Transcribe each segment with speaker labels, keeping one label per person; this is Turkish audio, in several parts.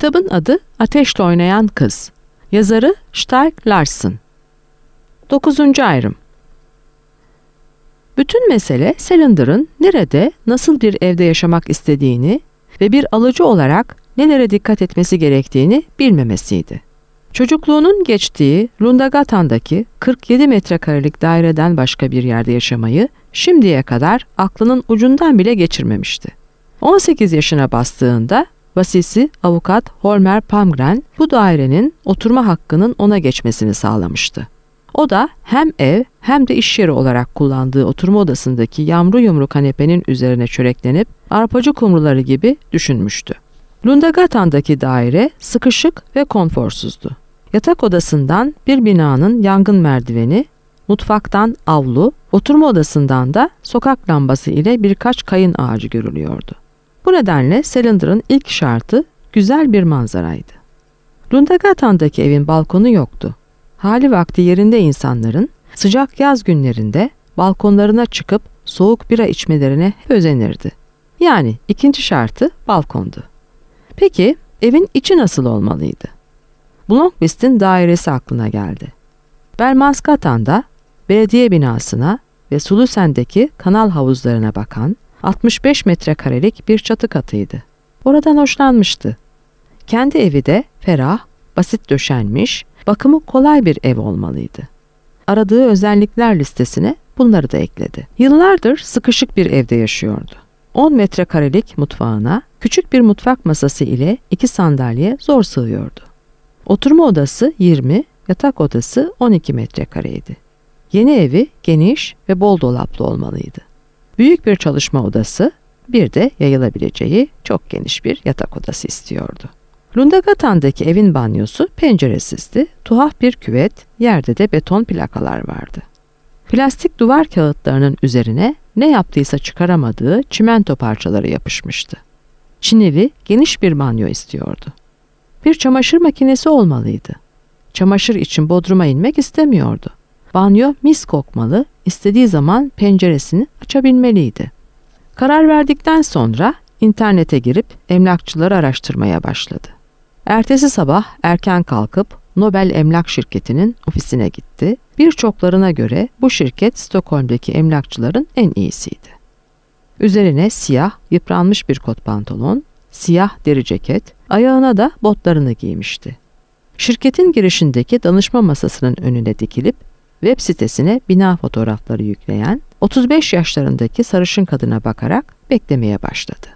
Speaker 1: Kitabın adı Ateşle Oynayan Kız. Yazarı Stieg Larsson. 9. ayrım. Bütün mesele Salander'ın nerede, nasıl bir evde yaşamak istediğini ve bir alıcı olarak nelere dikkat etmesi gerektiğini bilmemesiydi. Çocukluğunun geçtiği Lundagatan'daki 47 metrekarelik daireden başka bir yerde yaşamayı şimdiye kadar aklının ucundan bile geçirmemişti. 18 yaşına bastığında vasisi avukat Holmer Palmgren bu dairenin oturma hakkının ona geçmesini sağlamıştı. O da hem ev hem de iş yeri olarak kullandığı oturma odasındaki yamru yumru kanepenin üzerine çöreklenip arpacı kumruları gibi düşünmüştü. Lundagatan'daki daire sıkışık ve konforsuzdu. Yatak odasından bir binanın yangın merdiveni, mutfaktan avlu, oturma odasından da sokak lambası ile birkaç kayın ağacı görülüyordu. Bu nedenle Salander'ın ilk şartı güzel bir manzaraydı. Lundagatan'daki evin balkonu yoktu. Hali vakti yerinde insanların sıcak yaz günlerinde balkonlarına çıkıp soğuk bira içmelerine özenirdi. Yani ikinci şartı balkondu. Peki evin içi nasıl olmalıydı? Blomqvist'in dairesi aklına geldi. Belmanskatan'da belediye binasına ve Sulusen'deki kanal havuzlarına bakan 65 metrekarelik bir çatı katıydı. Oradan hoşlanmıştı. Kendi evi de ferah, basit döşenmiş, bakımı kolay bir ev olmalıydı. Aradığı özellikler listesine bunları da ekledi. Yıllardır sıkışık bir evde yaşıyordu. 10 metrekarelik mutfağına küçük bir mutfak masası ile 2 sandalye zor sığıyordu. Oturma odası 20, yatak odası 12 metrekareydi. Yeni evi geniş ve bol dolaplı olmalıydı. Büyük bir çalışma odası, bir de yayılabileceği çok geniş bir yatak odası istiyordu. Lundagatan'daki evin banyosu penceresizdi, tuhaf bir küvet, yerde de beton plakalar vardı. Plastik duvar kağıtlarının üzerine ne yaptıysa çıkaramadığı çimento parçaları yapışmıştı. Çinili, geniş bir banyo istiyordu. Bir çamaşır makinesi olmalıydı. Çamaşır için bodruma inmek istemiyordu. Banyo mis kokmalı, istediği zaman penceresini açabilmeliydi. Karar verdikten sonra internete girip emlakçıları araştırmaya başladı. Ertesi sabah erken kalkıp Nobel Emlak Şirketi'nin ofisine gitti. Birçoklarına göre bu şirket Stockholm'deki emlakçıların en iyisiydi. Üzerine siyah, yıpranmış bir kot pantolon, siyah deri ceket, ayağına da botlarını giymişti. Şirketin girişindeki danışma masasının önüne dikilip web sitesine bina fotoğrafları yükleyen 35 yaşlarındaki sarışın kadına bakarak beklemeye başladı.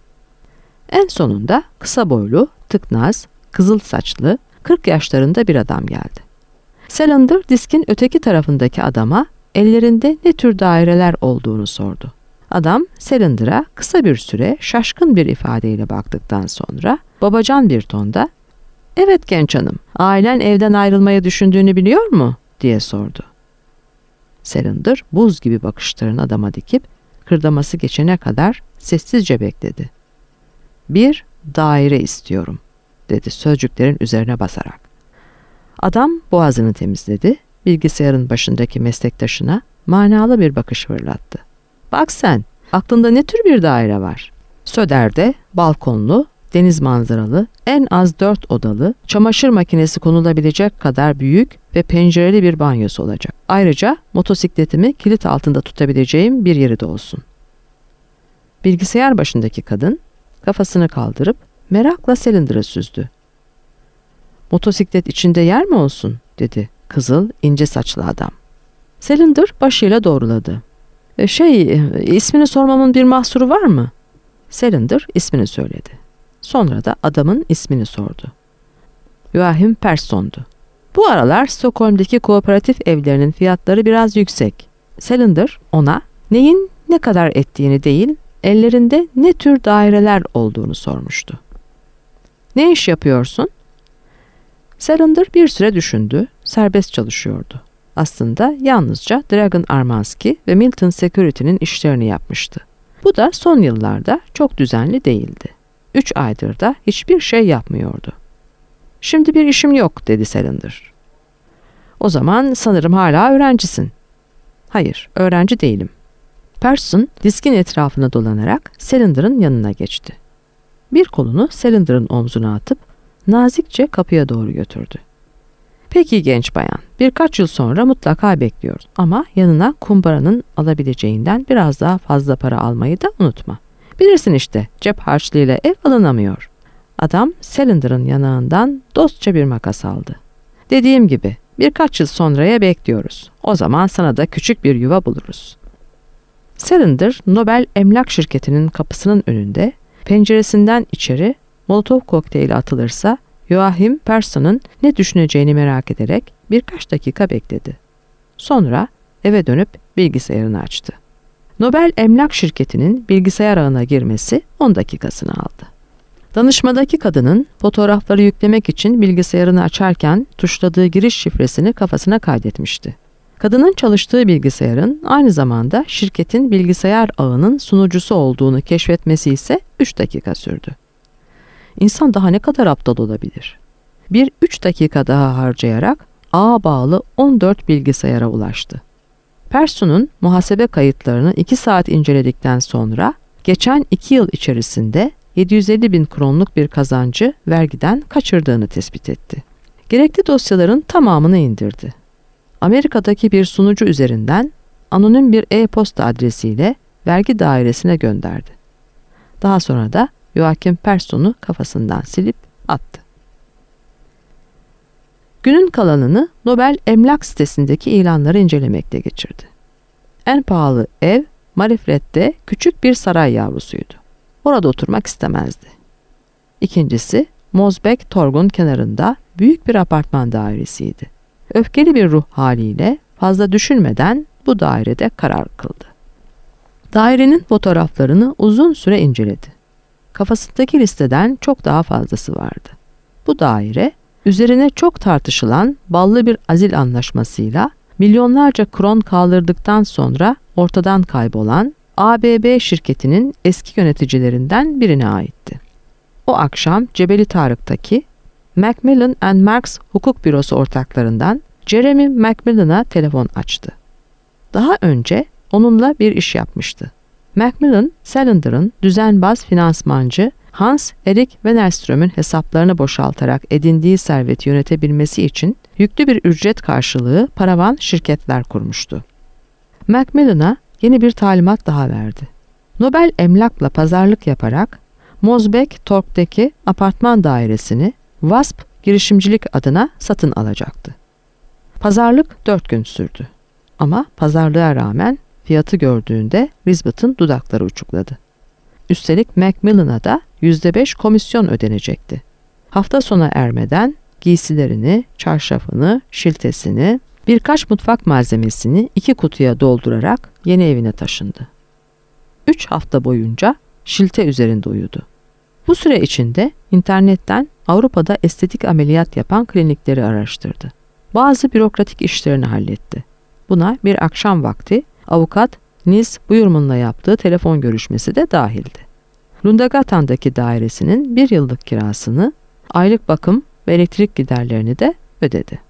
Speaker 1: En sonunda kısa boylu, tıknaz, kızıl saçlı, 40 yaşlarında bir adam geldi. Salander diskin öteki tarafındaki adama ellerinde ne tür daireler olduğunu sordu. Adam Salander'a kısa bir süre şaşkın bir ifadeyle baktıktan sonra babacan bir tonda "Evet genç hanım, ailen evden ayrılmayı düşündüğünü biliyor mu?" diye sordu. Salander buz gibi bakışlarını adama dikip kırdaması geçene kadar sessizce bekledi. "Bir daire istiyorum," dedi sözcüklerin üzerine basarak. Adam boğazını temizledi, bilgisayarın başındaki meslektaşına manalı bir bakış fırlattı. "Bak sen, aklında ne tür bir daire var?" Söder'de balkonlu, deniz manzaralı, en az 4 odalı, çamaşır makinesi konulabilecek kadar büyük ve pencereli bir banyosu olacak. Ayrıca motosikletimi kilit altında tutabileceğim bir yeri de olsun. Bilgisayar başındaki kadın kafasını kaldırıp merakla Salander'a süzdü. "Motosiklet içinde yer mi olsun?" dedi kızıl, ince saçlı adam. Salander başıyla doğruladı. İsmini sormamın bir mahsuru var mı?" Salander ismini söyledi. Sonra da adamın ismini sordu. Joachim Persson'du. Bu aralar Stockholm'daki kooperatif evlerinin fiyatları biraz yüksek. Salander ona neyin ne kadar ettiğini değil, ellerinde ne tür daireler olduğunu sormuştu. "Ne iş yapıyorsun?" Salander bir süre düşündü, serbest çalışıyordu. Aslında yalnızca Dragan Armansky ve Milton Security'nin işlerini yapmıştı. Bu da son yıllarda çok düzenli değildi. 3 aydır da hiçbir şey yapmıyordu. "Şimdi bir işim yok," dedi Salander. "O zaman sanırım hala öğrencisin." "Hayır, öğrenci değilim." Persson diskin etrafına dolanarak Salander'ın yanına geçti. Bir kolunu Salander'ın omzuna atıp nazikçe kapıya doğru götürdü. Peki genç bayan, birkaç yıl sonra mutlaka bekliyoruz ama yanına kumbaranın alabileceğinden biraz daha fazla para almayı da unutma. Bilirsin işte, cep harçlığıyla ev alınamıyor. Adam Cylinder'ın yanağından dostça bir makas aldı. Dediğim gibi birkaç yıl sonraya bekliyoruz. O zaman sana da küçük bir yuva buluruz. Cylinder, Nobel Emlak Şirketi'nin kapısının önünde, penceresinden içeri Molotov kokteyli atılırsa Joachim Person'un ne düşüneceğini merak ederek birkaç dakika bekledi. Sonra eve dönüp bilgisayarını açtı. Nobel Emlak Şirketi'nin bilgisayar ağına girmesi 10 dakikasını aldı. Danışmadaki kadının fotoğrafları yüklemek için bilgisayarını açarken tuşladığı giriş şifresini kafasına kaydetmişti. Kadının çalıştığı bilgisayarın aynı zamanda şirketin bilgisayar ağının sunucusu olduğunu keşfetmesi ise 3 dakika sürdü. İnsan daha ne kadar aptal olabilir? 3 dakika daha harcayarak ağa bağlı 14 bilgisayara ulaştı. Person'un muhasebe kayıtlarını 2 saat inceledikten sonra geçen 2 yıl içerisinde 750.000 kronluk bir kazancı vergiden kaçırdığını tespit etti. Gerekli dosyaların tamamını indirdi. Amerika'daki bir sunucu üzerinden anonim bir e-posta adresiyle vergi dairesine gönderdi. Daha sonra da Joachim Person'u kafasından silip attı. Günün kalanını Nobel Emlak sitesindeki ilanları incelemekte geçirdi. En pahalı ev Marifred'de küçük bir saray yavrusuydu. Orada oturmak istemezdi. İkincisi Mosbeck Torg'un kenarında büyük bir apartman dairesiydi. Öfkeli bir ruh haliyle fazla düşünmeden bu dairede karar kıldı. Dairenin fotoğraflarını uzun süre inceledi. Kafasındaki listeden çok daha fazlası vardı. Bu daire üzerine çok tartışılan ballı bir azil anlaşmasıyla milyonlarca kron kaldırdıktan sonra ortadan kaybolan ABB şirketinin eski yöneticilerinden birine aitti. O akşam Cebeli Tarık'taki Macmillan & Marx hukuk bürosu ortaklarından Jeremy Macmillan'a telefon açtı. Daha önce onunla bir iş yapmıştı. Macmillan, Cylinder'ın düzenbaz finansmancı Hans-Erik Wennerström'ün hesaplarını boşaltarak edindiği serveti yönetebilmesi için yüklü bir ücret karşılığı paravan şirketler kurmuştu. Macmillan'a yeni bir talimat daha verdi. Nobel Emlak'la pazarlık yaparak Mosbeck Torg'daki apartman dairesini Wasp girişimcilik adına satın alacaktı. Pazarlık 4 gün sürdü. Ama pazarlığa rağmen fiyatı gördüğünde Risbot'un dudakları uçukladı. Üstelik Macmillan'a da %5 komisyon ödenecekti. Hafta sona ermeden giysilerini, çarşafını, şiltesini, birkaç mutfak malzemesini 2 kutuya doldurarak yeni evine taşındı. 3 hafta boyunca şilte üzerinde uyudu. Bu süre içinde internetten Avrupa'da estetik ameliyat yapan klinikleri araştırdı. Bazı bürokratik işlerini halletti. Buna bir akşam vakti avukat Nils Buyurman'la yaptığı telefon görüşmesi de dahildi. Lundagatan'daki dairesinin 1 yıllık kirasını, aylık bakım ve elektrik giderlerini de ödedi.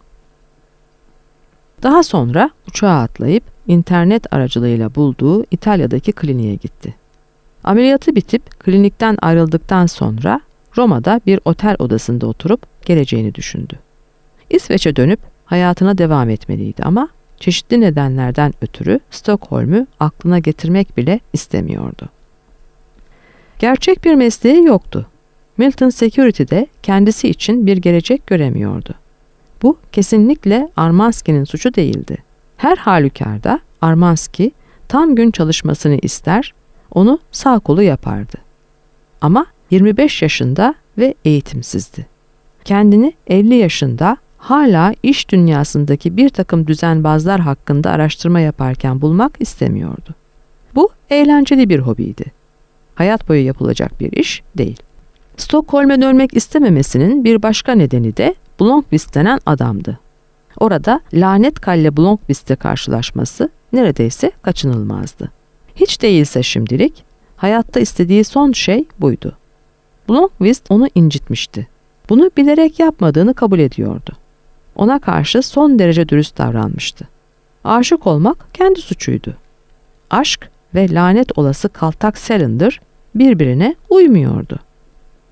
Speaker 1: Daha sonra uçağa atlayıp internet aracılığıyla bulduğu İtalya'daki kliniğe gitti. Ameliyatı bitip klinikten ayrıldıktan sonra Roma'da bir otel odasında oturup geleceğini düşündü. İsveç'e dönüp hayatına devam etmeliydi ama çeşitli nedenlerden ötürü Stockholm'u aklına getirmek bile istemiyordu. Gerçek bir mesleği yoktu. Milton Security'de kendisi için bir gelecek göremiyordu. Bu kesinlikle Armanski'nin suçu değildi. Her halükarda Armanski tam gün çalışmasını ister, onu sağ kolu yapardı. Ama 25 yaşında ve eğitimsizdi. Kendini 50 yaşında hala iş dünyasındaki bir takım düzenbazlar hakkında araştırma yaparken bulmak istemiyordu. Bu eğlenceli bir hobiydi. Hayat boyu yapılacak bir iş değil. Stockholm'e dönmek istememesinin bir başka nedeni de Blomqvist denen adamdı. Orada lanet kalle Blomqvist'le karşılaşması neredeyse kaçınılmazdı. Hiç değilse şimdilik hayatta istediği son şey buydu. Blomqvist onu incitmişti. Bunu bilerek yapmadığını kabul ediyordu. Ona karşı son derece dürüst davranmıştı. Aşık olmak kendi suçuydu. Aşk ve lanet olası kaltak Cylinder birbirine uymuyordu.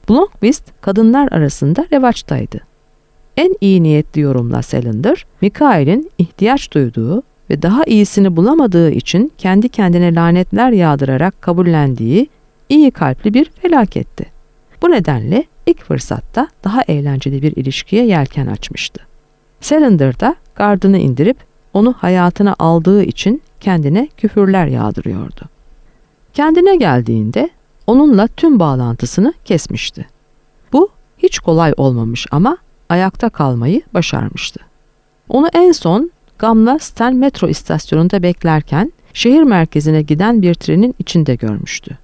Speaker 1: Blomqvist kadınlar arasında revaçtaydı. En iyi niyetli yorumla Salinger, Mikael'in ihtiyaç duyduğu ve daha iyisini bulamadığı için kendi kendine lanetler yağdırarak kabullendiği iyi kalpli bir felaketti. Bu nedenle ilk fırsatta daha eğlenceli bir ilişkiye yelken açmıştı. Salinger da gardını indirip onu hayatına aldığı için kendine küfürler yağdırıyordu. Kendine geldiğinde onunla tüm bağlantısını kesmişti. Bu hiç kolay olmamış ama ayakta kalmayı başarmıştı. Onu en son Gamla Stan metro istasyonunda beklerken şehir merkezine giden bir trenin içinde görmüştü.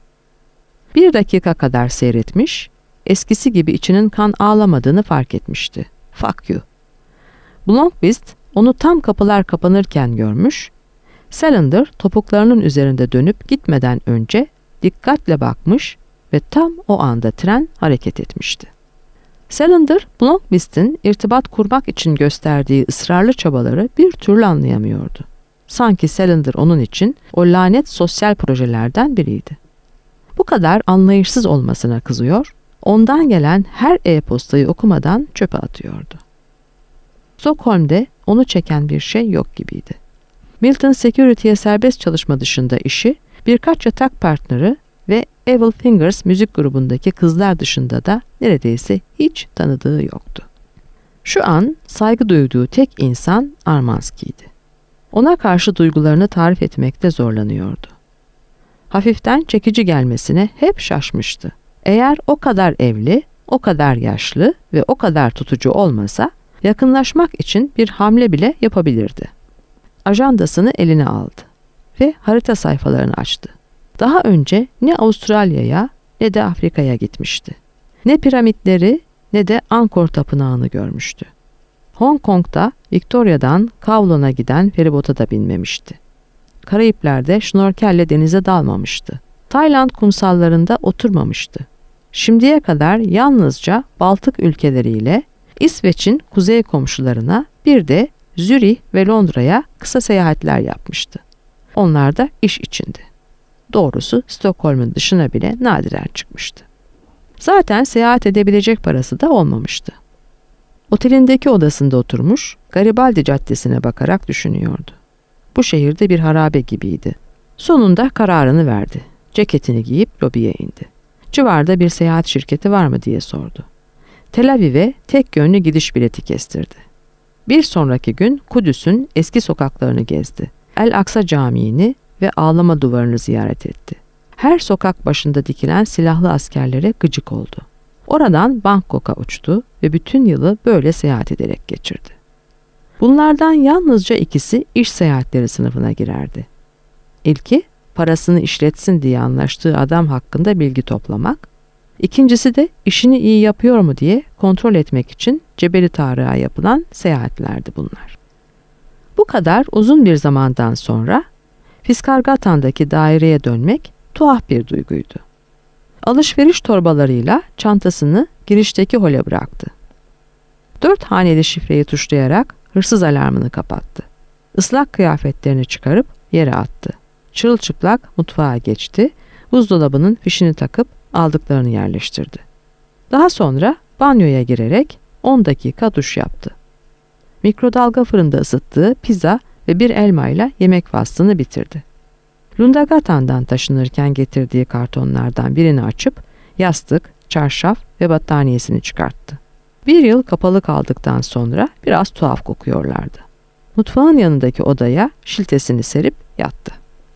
Speaker 1: 1 dakika kadar seyretmiş, eskisi gibi içinin kan ağlamadığını fark etmişti. Fuck you. Blomqvist onu tam kapılar kapanırken görmüş, Salinger topuklarının üzerinde dönüp gitmeden önce dikkatle bakmış ve tam o anda tren hareket etmişti. Salinger, Blomqvist'in irtibat kurmak için gösterdiği ısrarlı çabaları bir türlü anlayamıyordu. Sanki Salinger onun için o lanet sosyal projelerden biriydi. Bu kadar anlayışsız olmasına kızıyor, ondan gelen her e-postayı okumadan çöpe atıyordu. Stockholm'de onu çeken bir şey yok gibiydi. Milton Security'ye serbest çalışma dışında işi, birkaç yatak partneri ve Evil Fingers müzik grubundaki kızlar dışında da neredeyse hiç tanıdığı yoktu. Şu an saygı duyduğu tek insan Armanski'ydi. Ona karşı duygularını tarif etmekte zorlanıyordu. Hafiften çekici gelmesine hep şaşmıştı. Eğer o kadar evli, o kadar yaşlı ve o kadar tutucu olmasa, yakınlaşmak için bir hamle bile yapabilirdi. Ajandasını eline aldı ve harita sayfalarını açtı. Daha önce ne Avustralya'ya ne de Afrika'ya gitmişti. Ne piramitleri ne de Angkor Tapınağı'nı görmüştü. Hong Kong'da Victoria'dan Kowloon'a giden feribota da binmemişti. Karayipler'de şnorkelle denize dalmamıştı. Tayland kumsallarında oturmamıştı. Şimdiye kadar yalnızca Baltık ülkeleriyle İsveç'in kuzey komşularına bir de Zürih ve Londra'ya kısa seyahatler yapmıştı. Onlar da iş içindi. Doğrusu Stockholm'un dışına bile nadiren çıkmıştı. Zaten seyahat edebilecek parası da olmamıştı. Otelindeki odasında oturmuş, Garibaldi Caddesi'ne bakarak düşünüyordu. Bu şehirde bir harabe gibiydi. Sonunda kararını verdi. Ceketini giyip lobiye indi. Civarda bir seyahat şirketi var mı diye sordu. Tel Aviv'e tek yönlü gidiş bileti kestirdi. Bir sonraki gün Kudüs'ün eski sokaklarını gezdi. El Aksa Camii'ni ve Ağlama Duvarı'nı ziyaret etti. Her sokak başında dikilen silahlı askerlere gıcık oldu. Oradan Bangkok'a uçtu ve bütün yılı böyle seyahat ederek geçirdi. Bunlardan yalnızca ikisi iş seyahatleri sınıfına girerdi. İlki, parasını işletsin diye anlaştığı adam hakkında bilgi toplamak, İkincisi de işini iyi yapıyor mu diye kontrol etmek için Cebeli Tarık'a yapılan seyahatlerdi bunlar. Bu kadar uzun bir zamandan sonra Fiskargatan'daki daireye dönmek tuhaf bir duyguydu. Alışveriş torbalarıyla çantasını girişteki hole bıraktı. 4 haneli şifreyi tuşlayarak hırsız alarmını kapattı. Islak kıyafetlerini çıkarıp yere attı. Çırılçıplak mutfağa geçti, buzdolabının fişini takıp aldıklarını yerleştirdi. Daha sonra banyoya girerek 10 dakika duş yaptı. Mikrodalga fırında ısıttığı pizza ve bir elmayla yemek faslını bitirdi. Lundagatan'dan taşınırken getirdiği kartonlardan birini açıp yastık, çarşaf ve battaniyesini çıkarttı. Bir yıl kapalı kaldıktan sonra biraz tuhaf kokuyorlardı. Mutfağın yanındaki odaya şiltesini serip yattı.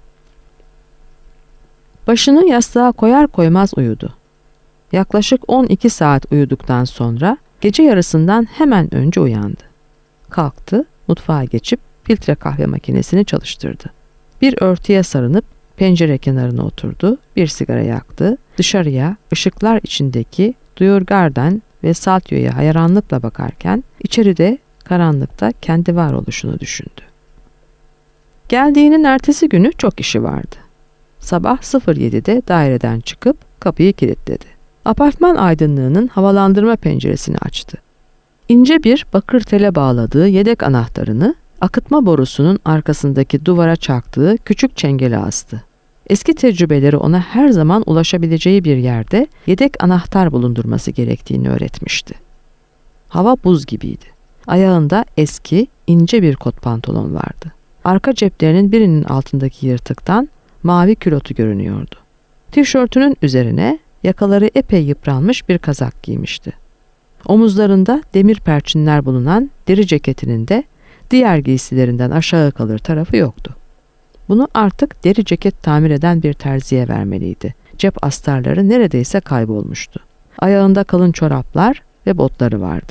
Speaker 1: Başını yastığa koyar koymaz uyudu. Yaklaşık 12 saat uyuduktan sonra gece yarısından hemen önce uyandı. Kalktı, mutfağa geçip filtre kahve makinesini çalıştırdı. Bir örtüye sarınıp pencere kenarına oturdu, bir sigara yaktı, dışarıya ışıklar içindeki Duyurgarden ve Saltyo'ya hayranlıkla bakarken içeride karanlıkta kendi varoluşunu düşündü. Geldiğinin ertesi günü çok işi vardı. Sabah 07'de daireden çıkıp kapıyı kilitledi. Apartman aydınlığının havalandırma penceresini açtı. İnce bir bakır tele bağladığı yedek anahtarını akıtma borusunun arkasındaki duvara çaktığı küçük çengele astı. Eski tecrübeleri ona her zaman ulaşabileceği bir yerde yedek anahtar bulundurması gerektiğini öğretmişti. Hava buz gibiydi. Ayağında eski, ince bir kot pantolon vardı. Arka ceplerinin birinin altındaki yırtıktan mavi külotu görünüyordu. Tişörtünün üzerine yakaları epey yıpranmış bir kazak giymişti. Omuzlarında demir perçinler bulunan deri ceketinin de diğer giysilerinden aşağı kalır tarafı yoktu. Bunu artık deri ceket tamir eden bir terziye vermeliydi. Cep astarları neredeyse kaybolmuştu. Ayağında kalın çoraplar ve botları vardı.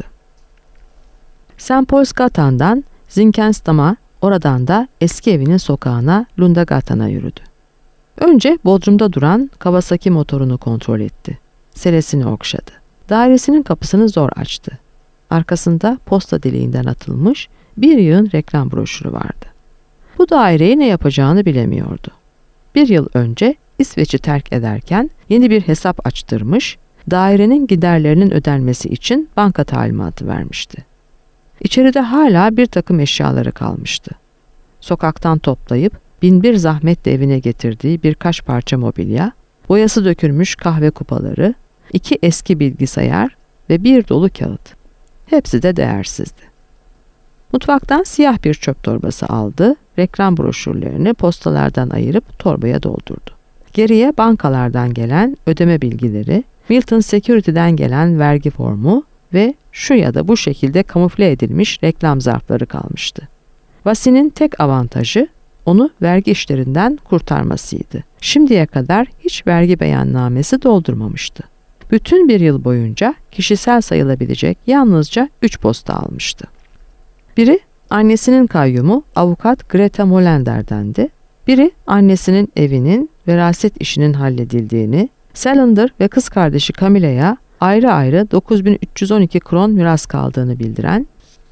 Speaker 1: St. Paul's-Gatan'dan Zinkensdamm'a, oradan da eski evinin sokağına Lundagatan'a yürüdü. Önce bodrumda duran Kawasaki motorunu kontrol etti. Selesini okşadı. Dairesinin kapısını zor açtı. Arkasında posta deliğinden atılmış bir yığın reklam broşürü vardı. Bu daireyi ne yapacağını bilemiyordu. Bir yıl önce İsveç'i terk ederken yeni bir hesap açtırmış, dairenin giderlerinin ödenmesi için banka talimatı vermişti. İçeride hala bir takım eşyaları kalmıştı. Sokaktan toplayıp binbir zahmetle evine getirdiği birkaç parça mobilya, boyası dökülmüş kahve kupaları, 2 eski bilgisayar ve bir dolu kağıt. Hepsi de değersizdi. Mutfaktan siyah bir çöp torbası aldı, reklam broşürlerini postalardan ayırıp torbaya doldurdu. Geriye bankalardan gelen ödeme bilgileri, Milton Security'den gelen vergi formu ve şu ya da bu şekilde kamufle edilmiş reklam zarfları kalmıştı. Vasi'nin tek avantajı onu vergi işlerinden kurtarmasıydı. Şimdiye kadar hiç vergi beyannamesi doldurmamıştı. Bütün bir yıl boyunca kişisel sayılabilecek yalnızca 3 posta almıştı. Biri annesinin kayyumu avukat Greta Molender'dendi. Biri annesinin evinin veraset işinin halledildiğini, Salander ve kız kardeşi Camilla'ya ayrı ayrı 9312 kron miras kaldığını bildiren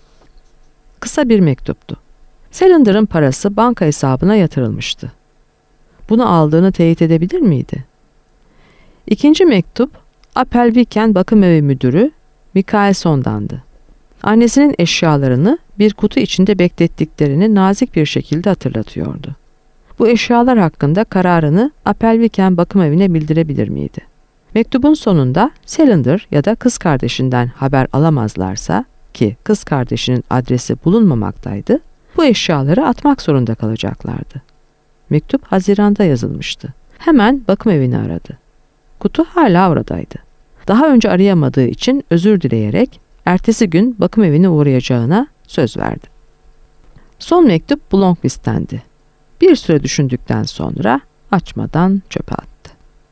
Speaker 1: kısa bir mektuptu. Salander'ın parası banka hesabına yatırılmıştı. Bunu aldığını teyit edebilir miydi? İkinci mektup, Appelviken bakım evi müdürü Mikaelson'dandı. Annesinin eşyalarını bir kutu içinde beklettiklerini nazik bir şekilde hatırlatıyordu. Bu eşyalar hakkında kararını Appelviken bakım evine bildirebilir miydi? Mektubun sonunda Salander ya da kız kardeşinden haber alamazlarsa, ki kız kardeşinin adresi bulunmamaktaydı, bu eşyaları atmak zorunda kalacaklardı. Mektup Haziran'da yazılmıştı. Hemen bakım evini aradı. Kutu hala oradaydı. Daha önce arayamadığı için özür dileyerek ertesi gün bakım evine uğrayacağına söz verdi. Son mektup Blomqvist'tendi. Bir süre düşündükten sonra açmadan çöpe attı.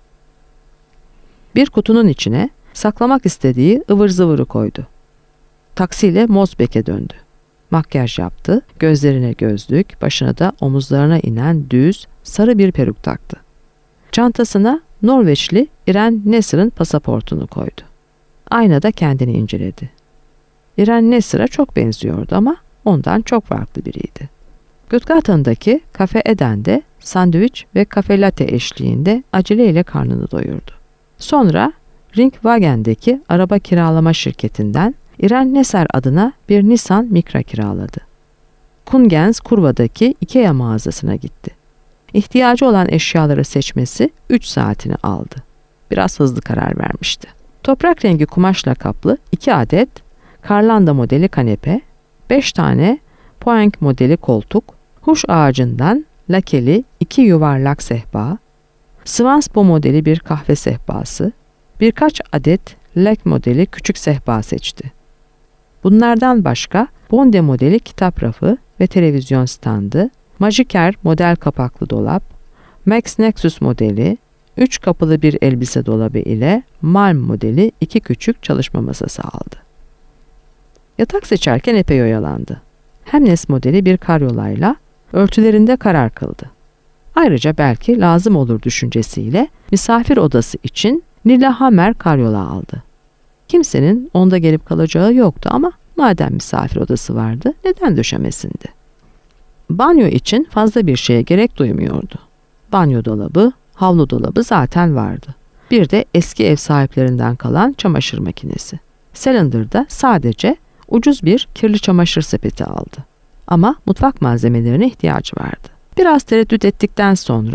Speaker 1: Bir kutunun içine saklamak istediği ıvır zıvırı koydu. Taksiyle Mosbeck'e döndü. Makyaj yaptı, gözlerine gözlük, başına da omuzlarına inen düz, sarı bir peruk taktı. Çantasına Norveçli Irene Nesser'ın pasaportunu koydu. Aynada kendini inceledi. Irene Nesser'a çok benziyordu ama ondan çok farklı biriydi. Götgatan'daki Cafe Eden'de sandviç ve kafe latte eşliğinde aceleyle karnını doyurdu. Sonra Ringwagen'deki araba kiralama şirketinden Irene Nesser adına bir Nissan Micra kiraladı. Kungens Kurva'daki IKEA mağazasına gitti. İhtiyacı olan eşyaları seçmesi 3 saatini aldı. Biraz hızlı karar vermişti. Toprak rengi kumaşla kaplı 2 adet Karlanda modeli kanepe, 5 tane Poeng modeli koltuk, huş ağacından lakeli 2 yuvarlak sehpa, Svansbo modeli bir kahve sehpası, birkaç adet Lek modeli küçük sehpa seçti. Bunlardan başka Bonde modeli kitap rafı ve televizyon standı, Magiker model kapaklı dolap, Max Nexus modeli, 3 kapılı bir elbise dolabı ile Malm modeli 2 küçük çalışma masası aldı. Yatak seçerken epey oyalandı. Hemnes modeli bir karyolayla örtülerinde karar kıldı. Ayrıca belki lazım olur düşüncesiyle misafir odası için Lillehammer karyola aldı. Kimsenin onda gelip kalacağı yoktu ama madem misafir odası vardı neden döşemesindi? Banyo için fazla bir şeye gerek duymuyordu. Banyo dolabı, havlu dolabı zaten vardı. Bir de eski ev sahiplerinden kalan çamaşır makinesi. Salander'da sadece ucuz bir kirli çamaşır sepeti aldı. Ama mutfak malzemelerine ihtiyacı vardı. Biraz tereddüt ettikten sonra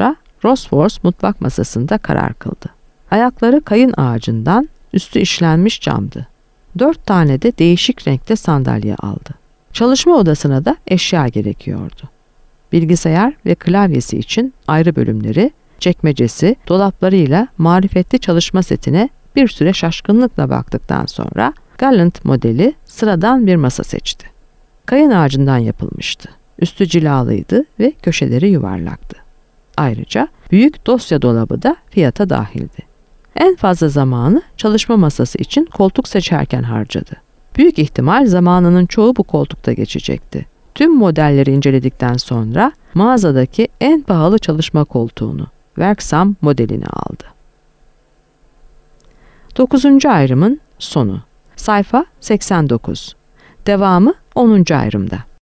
Speaker 1: Rosworth mutfak masasında karar kıldı. Ayakları kayın ağacından, üstü işlenmiş camdı. 4 tane de değişik renkte sandalye aldı. Çalışma odasına da eşya gerekiyordu. Bilgisayar ve klavyesi için ayrı bölümleri, çekmecesi, dolaplarıyla marifetli çalışma setine bir süre şaşkınlıkla baktıktan sonra Gallant modeli sıradan bir masa seçti. Kayın ağacından yapılmıştı. Üstü cilalıydı ve köşeleri yuvarlaktı. Ayrıca büyük dosya dolabı da fiyata dahildi. En fazla zamanı çalışma masası için koltuk seçerken harcadı. Büyük ihtimal zamanının çoğu bu koltukta geçecekti. Tüm modelleri inceledikten sonra mağazadaki en pahalı çalışma koltuğunu, Werksam modelini aldı. 9. ayrımın sonu. Sayfa 89. Devamı 10. ayrımda.